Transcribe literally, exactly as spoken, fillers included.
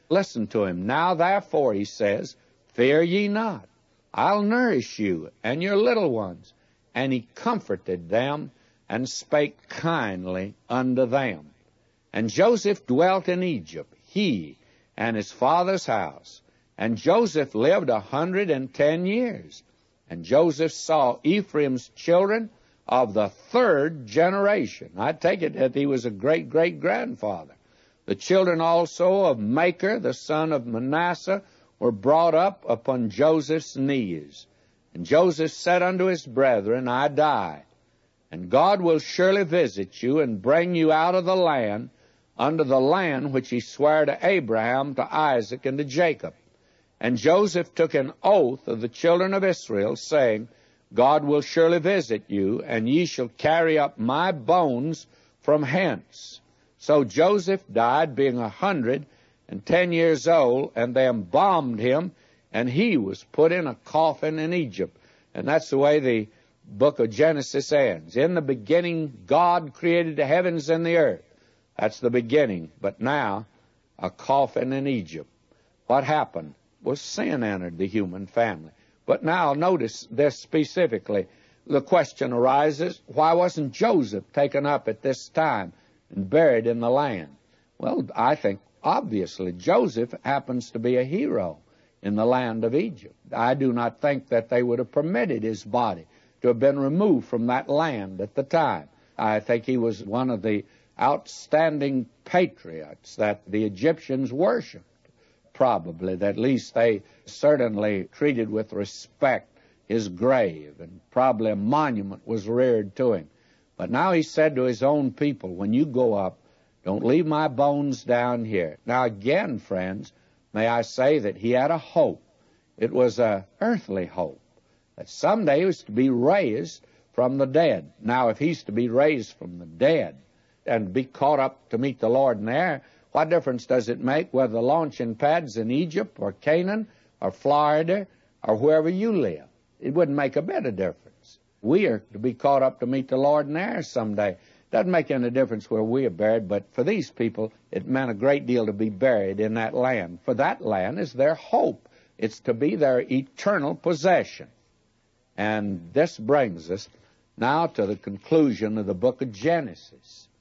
Listen to him. Now therefore, he says, fear ye not. I'll nourish you and your little ones. And he comforted them and spake kindly unto them. And Joseph dwelt in Egypt, he and his father's house. And Joseph lived a hundred and ten years. And Joseph saw Ephraim's children of the third generation. I take it that he was a great-great-grandfather. The children also of Machir, the son of Manasseh, were brought up upon Joseph's knees. And Joseph said unto his brethren, I die, and God will surely visit you, and bring you out of the land, unto the land which he sware to Abraham, to Isaac, and to Jacob. And Joseph took an oath of the children of Israel, saying, God will surely visit you, and ye shall carry up my bones from hence. So Joseph died, being a hundred and ten years old, and they embalmed him, and he was put in a coffin in Egypt. And that's the way the book of Genesis ends. In the beginning, God created the heavens and the earth. That's the beginning. But now, a coffin in Egypt. What happened? Well, sin entered the human family. But now, notice this specifically. The question arises, why wasn't Joseph taken up at this time and buried in the land? Well, I think, obviously, Joseph happens to be a hero in the land of Egypt. I do not think that they would have permitted his body to have been removed from that land at the time. I think he was one of the outstanding patriots that the Egyptians worshipped. Probably, that at least they certainly treated with respect his grave, and probably a monument was reared to him. But now he said to his own people, when you go up, don't leave my bones down here. Now again, friends, may I say that he had a hope. It was an earthly hope, that someday he was to be raised from the dead. Now if he's to be raised from the dead and be caught up to meet the Lord in the air, what difference does it make whether the launching pad's in Egypt or Canaan or Florida or wherever you live? It wouldn't make a bit of difference. We are to be caught up to meet the Lord in the air someday. Doesn't make any difference where we are buried, but for these people, it meant a great deal to be buried in that land. For that land is their hope. It's to be their eternal possession. And this brings us now to the conclusion of the book of Genesis.